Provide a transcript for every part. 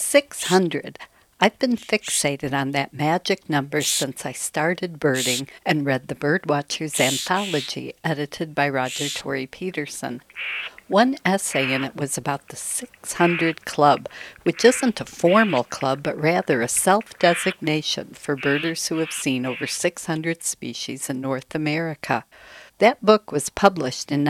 600. I've been fixated on that magic number since I started birding and read the Birdwatcher's Anthology, edited by Roger Tory Peterson. One essay in it was about the 600 Club, which isn't a formal club, but rather a self-designation for birders who have seen over 600 species in North America. That book was published in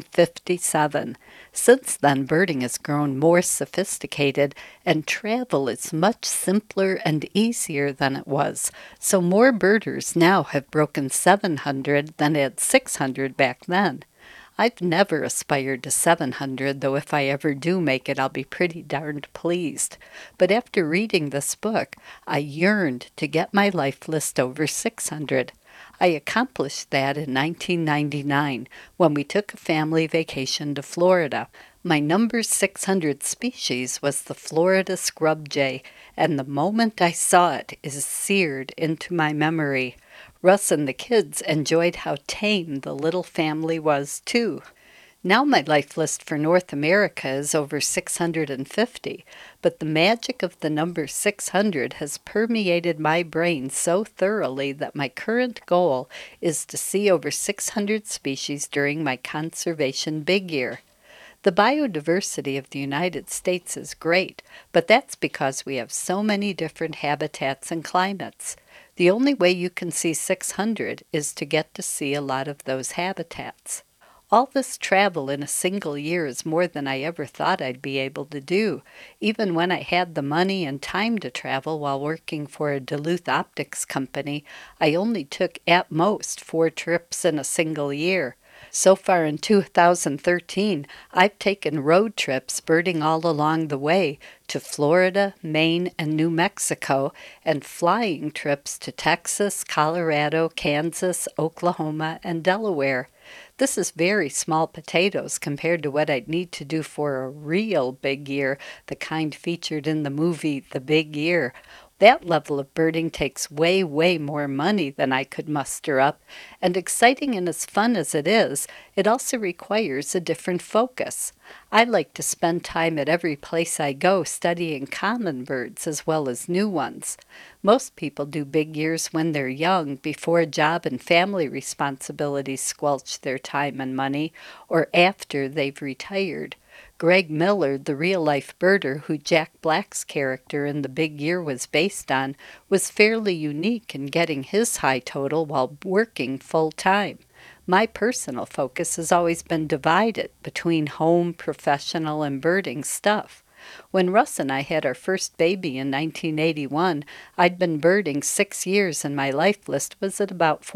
1957. Since then, birding has grown more sophisticated, and travel is much simpler and easier than it was. So more birders now have broken 700 than had 600 back then. I've never aspired to 700, though if I ever do make it, I'll be pretty darned pleased. But after reading this book, I yearned to get my life list over 600. I accomplished that in 1999 when we took a family vacation to Florida. My number 600 species was the Florida scrub jay, and the moment I saw it is seared into my memory. Russ and the kids enjoyed how tame the little family was, too. Now my life list for North America is over 650, but the magic of the number 600 has permeated my brain so thoroughly that my current goal is to see over 600 species during my conservation big year. The biodiversity of the United States is great, but that's because we have so many different habitats and climates. The only way you can see 600 is to get to see a lot of those habitats. All this travel in a single year is more than I ever thought I'd be able to do. Even when I had the money and time to travel while working for a Duluth optics company, I only took at most 4 trips in a single year. So far in 2013, I've taken road trips birding all along the way to Florida, Maine, and New Mexico, and flying trips to Texas, Colorado, Kansas, Oklahoma, and Delaware. This is very small potatoes compared to what I'd need to do for a real big year, the kind featured in the movie The Big Year. That level of birding takes way, way more money than I could muster up, and exciting and as fun as it is, it also requires a different focus. I like to spend time at every place I go studying common birds as well as new ones. Most people do big years when they're young, before job and family responsibilities squelch their time and money, or after they've retired. Greg Miller, the real-life birder who Jack Black's character in The Big Year was based on, was fairly unique in getting his high total while working full-time. My personal focus has always been divided between home, professional, and birding stuff. When Russ and I had our first baby in 1981, I'd been birding 6 years and my life list was at about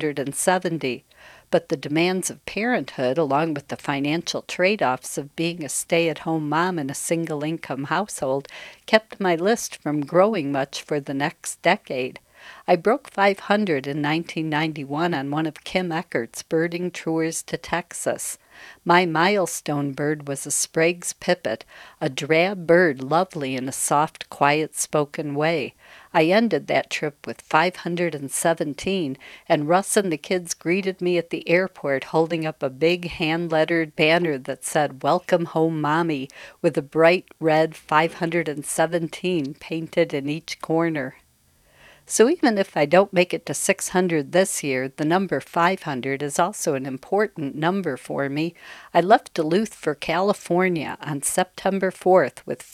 470. But the demands of parenthood, along with the financial trade-offs of being a stay-at-home mom in a single-income household, kept my list from growing much for the next decade. I broke 500 in 1991 on one of Kim Eckert's birding tours to Texas. My milestone bird was a Sprague's pipit, a drab bird lovely in a soft, quiet-spoken way. I ended that trip with 517, and Russ and the kids greeted me at the airport holding up a big hand-lettered banner that said, "Welcome home, Mommy," with a bright red 517 painted in each corner. So even if I don't make it to 600 this year, the number 500 is also an important number for me. I left Duluth for California on September 4th with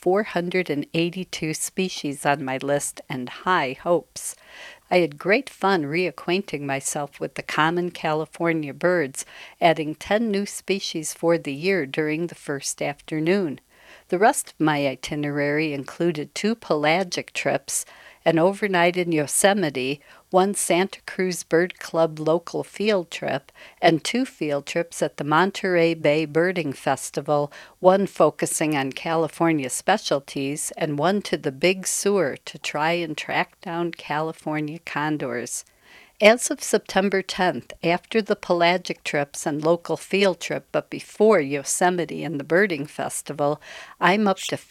482 species on my list and high hopes. I had great fun reacquainting myself with the common California birds, adding 10 new species for the year during the first afternoon. The rest of my itinerary included 2 pelagic trips, an overnight in Yosemite, 1 Santa Cruz Bird Club local field trip, and 2 field trips at the Monterey Bay Birding Festival, 1 focusing on California specialties, and 1 to the Big Sur to try and track down California condors. As of September 10th, after the pelagic trips and local field trip, but before Yosemite and the Birding Festival, I'm up to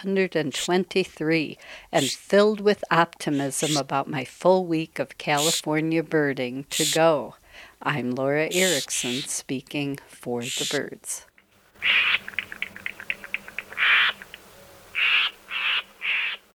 523 and filled with optimism about my full week of California birding to go. I'm Laura Erickson speaking for the birds.